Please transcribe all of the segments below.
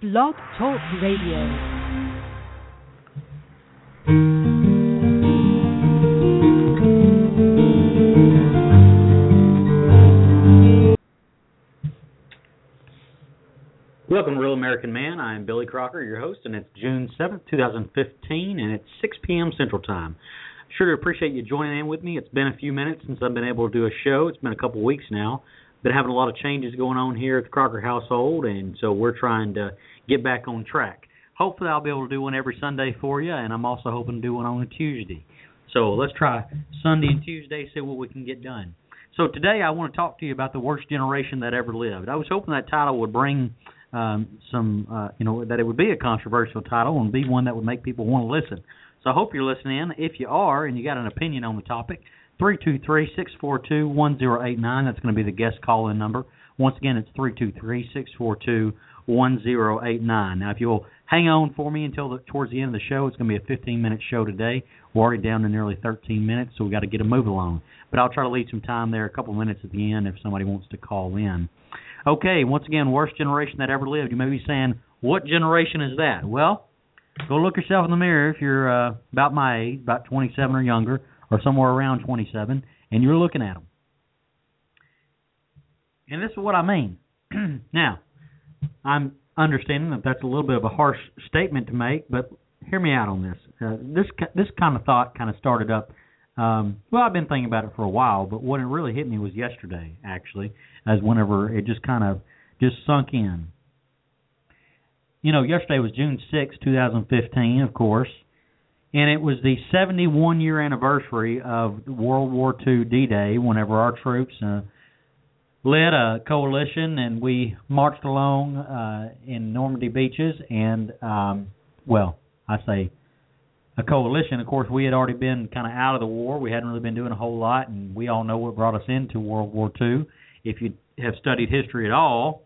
Blog Talk Radio. Welcome to Real American Man. I am Billy Crocker, your host, and it's June 7th, 2015, and it's 6 p.m. Central Time. Sure to appreciate you joining in with me. It's been a few minutes since I've been able to do a show. It's been a couple weeks now. Been having a lot of changes going on here at the Crocker household, and so we're trying to get back on track. Hopefully I'll be able to do one every Sunday for you, and I'm also hoping to do one on a Tuesday. So let's try Sunday and Tuesday, see what we can get done. So today I want to talk to you about the worst generation that ever lived. I was hoping that title would bring that it would be a controversial title and be one that would make people want to listen. So I hope you're listening in. If you are and you got an opinion on the topic, 323-642-1089. That's going to be the guest call-in number. Once again, it's 323-642-1089. Now, if you'll hang on for me until towards the end of the show, it's going to be a 15-minute show today. We're already down to nearly 13 minutes, so we've got to get a move along. But I'll try to leave some time there, a couple of minutes at the end if somebody wants to call in. Okay, once again, worst generation that ever lived. You may be saying, what generation is that? Well, go look yourself in the mirror if you're about my age, about 27 or younger, or somewhere around 27, and you're looking at them. And this is what I mean. Now, I'm understanding that that's a little bit of a harsh statement to make, but hear me out on this. This kind of thought kind of started up. I've been thinking about it for a while, but what it really hit me was yesterday, actually, as whenever it just kind of just sunk in. You know, yesterday was June 6, 2015, of course, and it was the 71-year anniversary of World War II D-Day, whenever our troops led a coalition, and we marched along in Normandy beaches, and, I say a coalition. Of course, we had already been kind of out of the war. We hadn't really been doing a whole lot, and we all know what brought us into World War II. If you have studied history at all,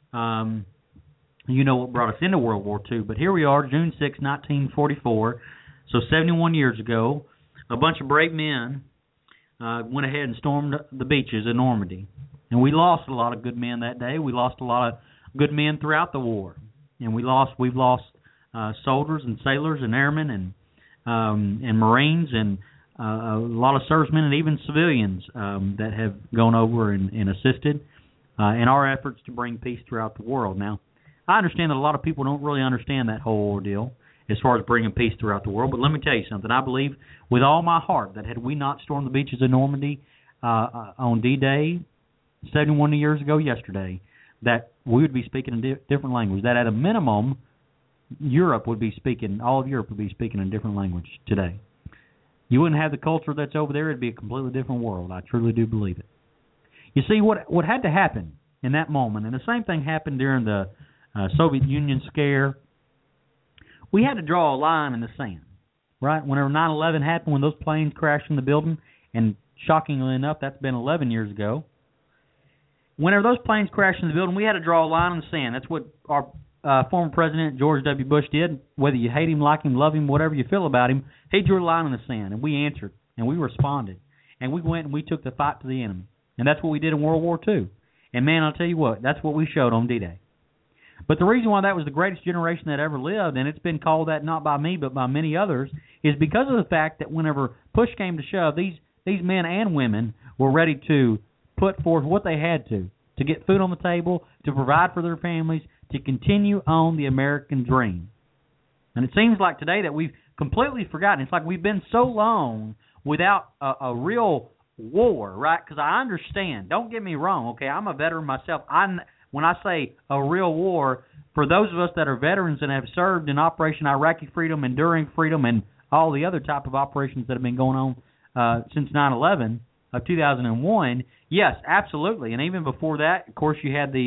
you know what brought us into World War II. But here we are, June 6, 1944. So 71 years ago, a bunch of brave men went ahead and stormed the beaches in Normandy. And we lost a lot of good men that day. We lost a lot of good men throughout the war. And we've lost soldiers and sailors and airmen and Marines and a lot of servicemen and even civilians that have gone over and assisted in our efforts to bring peace throughout the world. Now, I understand that a lot of people don't really understand that whole ordeal as far as bringing peace throughout the world, but let me tell you something. I believe with all my heart that had we not stormed the beaches of Normandy on D-Day 71 years ago yesterday, that we would be speaking a different language, that at a minimum all of Europe would be speaking a different language today. You wouldn't have the culture that's over there. It'd be a completely different world. I truly do believe it. You see, what had to happen in that moment, and the same thing happened during the Soviet Union scare, we had to draw a line in the sand, right? Whenever 9/11 happened, when those planes crashed in the building, and shockingly enough, that's been 11 years ago, whenever those planes crashed in the building, we had to draw a line in the sand. That's what our former President George W. Bush did. Whether you hate him, like him, love him, whatever you feel about him, he drew a line in the sand, and we answered, and we responded, and we went and we took the fight to the enemy. And that's what we did in World War II. And, man, I'll tell you what, that's what we showed on D-Day. But the reason why that was the greatest generation that ever lived, and it's been called that not by me but by many others, is because of the fact that whenever push came to shove, these men and women were ready to put forth what they had to get food on the table, to provide for their families, to continue on the American dream. And it seems like today that we've completely forgotten. It's like we've been so long without a real war, right? Because I understand. Don't get me wrong, okay? I'm a veteran myself. When I say a real war, for those of us that are veterans and have served in Operation Iraqi Freedom, Enduring Freedom, and all the other type of operations that have been going on since 9/11 of 2001, yes, absolutely. And even before that, of course, you had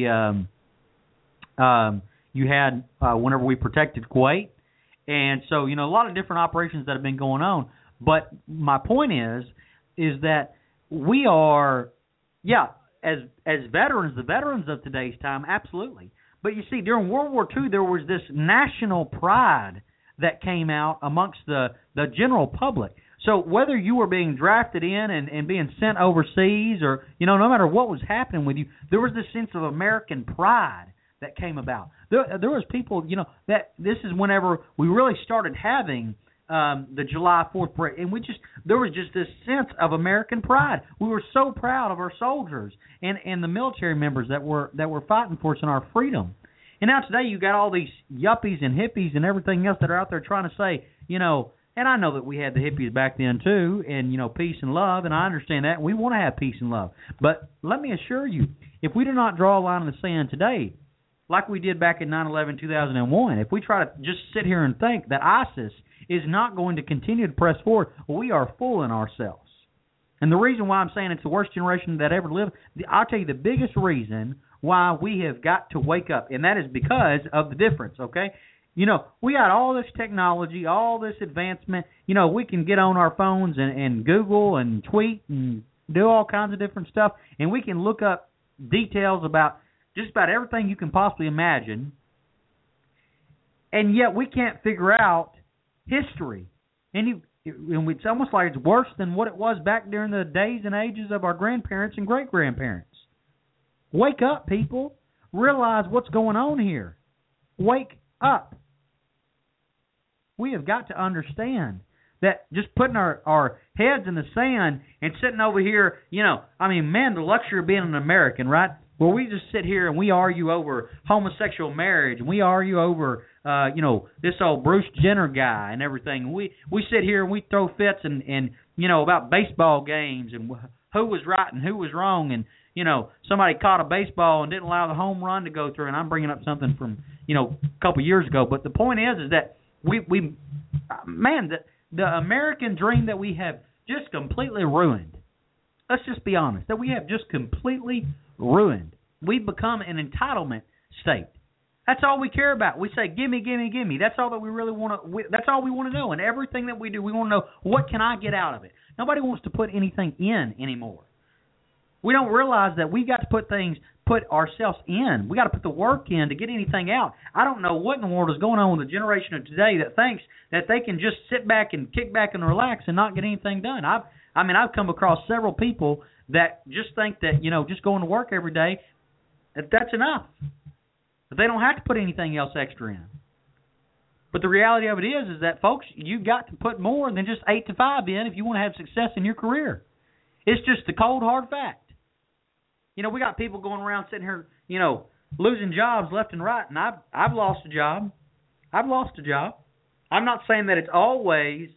whenever we protected Kuwait. And so, a lot of different operations that have been going on. But my point is that we are, as veterans, the veterans of today's time, absolutely. But you see, during World War II, there was this national pride that came out amongst the general public. So whether you were being drafted in and being sent overseas or, no matter what was happening with you, there was this sense of American pride that came about. There was people, that this is whenever we really started having the July 4th parade, and there was just this sense of American pride. We were so proud of our soldiers and the military members that were fighting for us in our freedom. And now today you got all these yuppies and hippies and everything else that are out there trying to say, and I know that we had the hippies back then too, and peace and love, and I understand that. And we want to have peace and love. But let me assure you, if we do not draw a line in the sand today, like we did back in 9/11/2001, if we try to just sit here and think that ISIS is not going to continue to press forward, we are fooling ourselves. And the reason why I'm saying it's the worst generation that ever lived, I'll tell you the biggest reason why we have got to wake up, and that is because of the difference, okay? We got all this technology, all this advancement. We can get on our phones and Google and tweet and do all kinds of different stuff, and we can look up details about just about everything you can possibly imagine, and yet we can't figure out history. And it's almost like it's worse than what it was back during the days and ages of our grandparents and great-grandparents. Wake up, people. Realize what's going on here. Wake up. We have got to understand that just putting our heads in the sand and sitting over here, the luxury of being an American, right? Where we just sit here and we argue over homosexual marriage, and we argue over, this old Bruce Jenner guy and everything. We sit here and we throw fits and about baseball games and who was right and who was wrong, and somebody caught a baseball and didn't allow the home run to go through. And I'm bringing up something from a couple of years ago, but the point is that the American dream that we have just completely ruined. Let's just be honest, that we have just completely ruined. We've become an entitlement state. That's all we care about. We say, gimme, gimme, gimme. That's all that we really want to. That's all we want to know. And everything that we do, we want to know, what can I get out of it? Nobody wants to put anything in anymore. We don't realize that we got to put ourselves in. We got to put the work in to get anything out. I don't know what in the world is going on with the generation of today that thinks that they can just sit back and kick back and relax and not get anything done. I've come across several people that just think that, just going to work every day, that's enough. That they don't have to put anything else extra in. But the reality of it is that, folks, you've got to put more than just 8 to 5 in if you want to have success in your career. It's just the cold, hard fact. We got people going around sitting here, losing jobs left and right, and I've lost a job. I'm not saying that it's always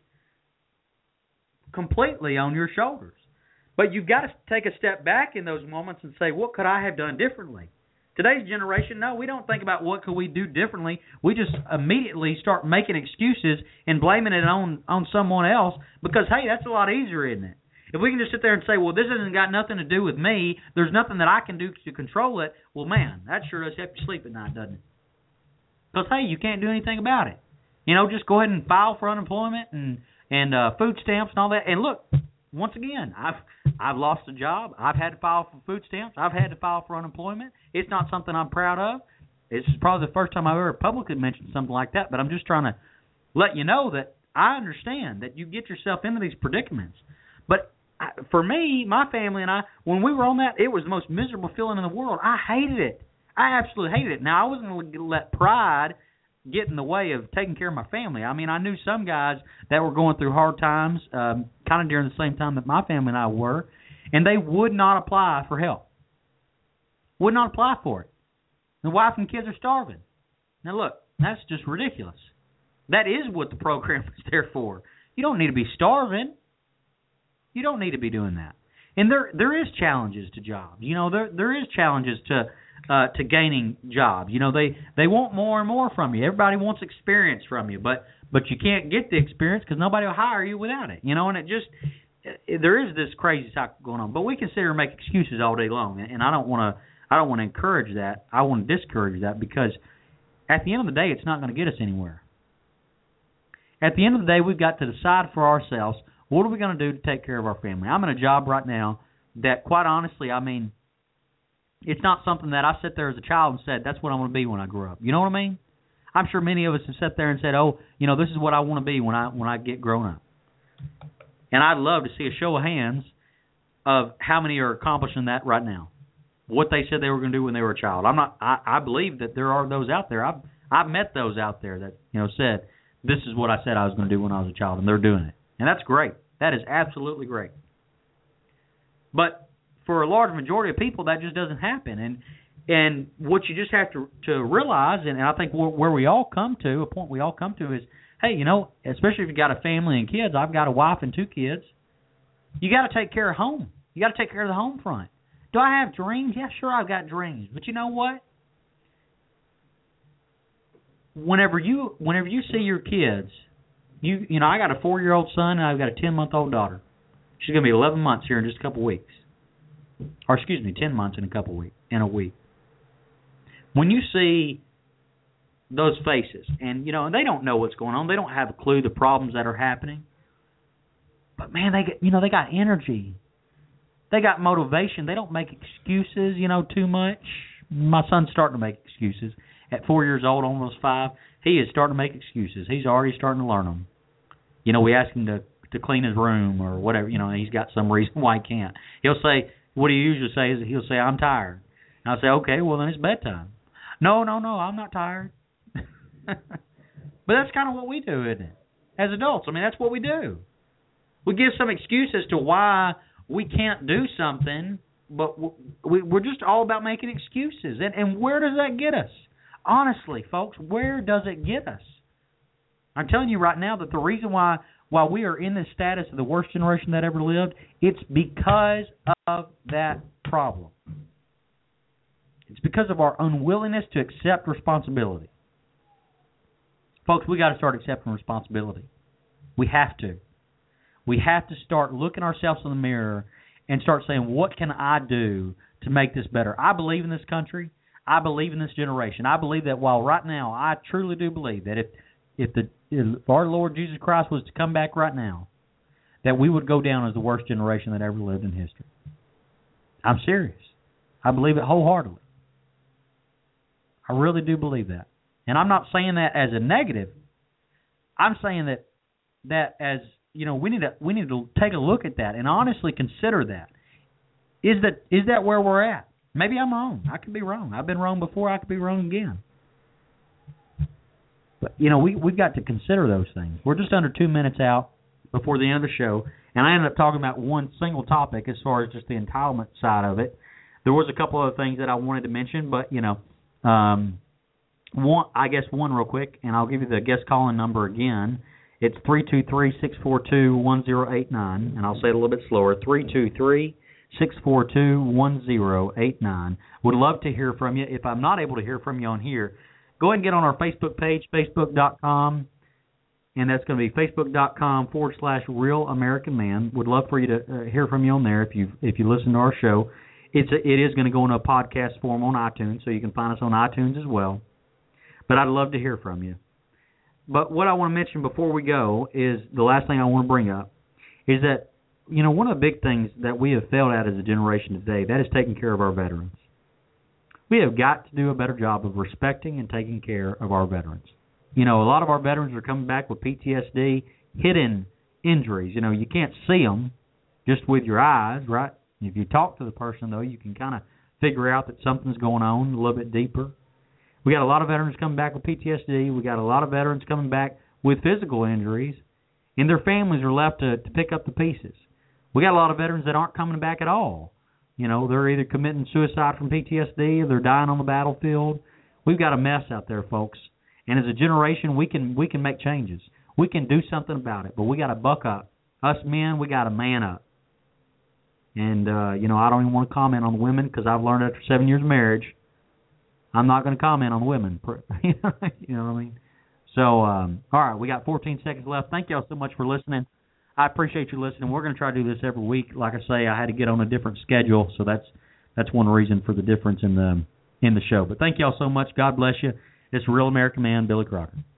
completely on your shoulders, but you've got to take a step back in those moments and say, what could I have done differently? Today's generation, no, we don't think about what could we do differently. We just immediately start making excuses and blaming it on someone else because, hey, that's a lot easier, isn't it? If we can just sit there and say, well, this hasn't got nothing to do with me, there's nothing that I can do to control it, well, man, that sure does help you sleep at night, doesn't it? Because, hey, you can't do anything about it. Just go ahead and file for unemployment and food stamps and all that. And look, once again, I've lost a job. I've had to file for food stamps. I've had to file for unemployment. It's not something I'm proud of. This is probably the first time I've ever publicly mentioned something like that, but I'm just trying to let you know that I understand that you get yourself into these predicaments. But for me, my family and I, when we were on that, it was the most miserable feeling in the world. I hated it. I absolutely hated it. Now, I wasn't going to let pride get in the way of taking care of my family. I knew some guys that were going through hard times kind of during the same time that my family and I were, and they would not apply for help. Would not apply for it. The wife and kids are starving. Now, look, that's just ridiculous. That is what the program is there for. You don't need to be starving. You don't need to be doing that. And there is challenges to jobs. There is challenges to gaining jobs. They want more and more from you. Everybody wants experience from you, but you can't get the experience because nobody will hire you without it. And there is this crazy cycle going on. But we can sit here and make excuses all day long, and I don't want to encourage that. I want to discourage that because at the end of the day, it's not going to get us anywhere. At the end of the day, we've got to decide for ourselves, what are we going to do to take care of our family? I'm in a job right now that, quite honestly, it's not something that I sat there as a child and said, that's what I want to be when I grow up. You know what I mean? I'm sure many of us have sat there and said, this is what I want to be when I get grown up. And I'd love to see a show of hands of how many are accomplishing that right now. what they said they were going to do when they were a child. I believe that there are those out there. I've met those out there that, said, this is what I said I was going to do when I was a child, and they're doing it. And that's great. That is absolutely great. But for a large majority of people, that just doesn't happen. And what you just have to realize, and I think where we all come to, a point we all come to is, hey, especially if you got a family and kids, I've got a wife and 2 kids, you got to take care of home. You got to take care of the home front. Do I have dreams? Yeah, sure, I've got dreams. But you know what? Whenever you see your kids, I got a 4-year-old son and I've got a 10-month-old daughter. She's going to be 11 months here in just a couple weeks. Or 10 months in a week. When you see those faces, and they don't know what's going on, they don't have a clue the problems that are happening. But man, they got energy. They got motivation. They don't make excuses, too much. My son's starting to make excuses. At 4 years old, almost 5, he is starting to make excuses. He's already starting to learn them. We ask him to clean his room or whatever. He's got some reason why he can't. He'll say, what he usually says is he'll say, I'm tired. And I'll say, okay, well, then it's bedtime. No, I'm not tired. But that's kind of what we do, isn't it? As adults, that's what we do. We give some excuse as to why we can't do something, but we're just all about making excuses. And where does that get us? Honestly, folks, where does it get us? I'm telling you right now that the reason why we are in this status of the worst generation that ever lived, it's because of that problem. It's because of our unwillingness to accept responsibility. Folks, we got to start accepting responsibility. We have to. We have to start looking ourselves in the mirror and start saying, what can I do to make this better? I believe in this country. I believe in this generation. I believe that while right now, I truly do believe that if our Lord Jesus Christ was to come back right now, that we would go down as the worst generation that ever lived in history. I'm serious. I believe it wholeheartedly. I really do believe that. And I'm not saying that as a negative. I'm saying that as, we need to take a look at that and honestly consider that. Is that where we're at? Maybe I'm wrong. I could be wrong. I've been wrong before. I could be wrong again. But, we've got to consider those things. We're just under 2 minutes out before the end of the show, and I ended up talking about one single topic as far as just the entitlement side of it. There was a couple other things that I wanted to mention, but, one real quick, and I'll give you the guest calling number again. It's 323-642-1089, and I'll say it a little bit slower, 323-642-1089. Would love to hear from you. If I'm not able to hear from you on here, go ahead and get on our Facebook page, facebook.com, and that's going to be facebook.com/Real American Man. Would love for you to hear from you on there if you listen to our show. It is going to go in a podcast form on iTunes, so you can find us on iTunes as well. But I'd love to hear from you. But what I want to mention before we go is the last thing I want to bring up is that, one of the big things that we have failed at as a generation today, that is taking care of our veterans. We have got to do a better job of respecting and taking care of our veterans. A lot of our veterans are coming back with PTSD, hidden injuries. You can't see them just with your eyes, right? If you talk to the person, though, you can kind of figure out that something's going on a little bit deeper. We got a lot of veterans coming back with PTSD. We got a lot of veterans coming back with physical injuries, and their families are left to pick up the pieces. We got a lot of veterans that aren't coming back at all. They're either committing suicide from PTSD or they're dying on the battlefield. We've got a mess out there, folks. And as a generation, we can make changes. We can do something about it, but we got to buck up. Us men, we got to man up. And, I don't even want to comment on the women because I've learned after 7 years of marriage, I'm not going to comment on the women. You know what I mean? So, all right, we got 14 seconds left. Thank y'all so much for listening. I appreciate you listening. We're going to try to do this every week. Like I say, I had to get on a different schedule, so that's one reason for the difference in the show. But thank y'all so much. God bless you. It's Real American Man, Billy Crocker.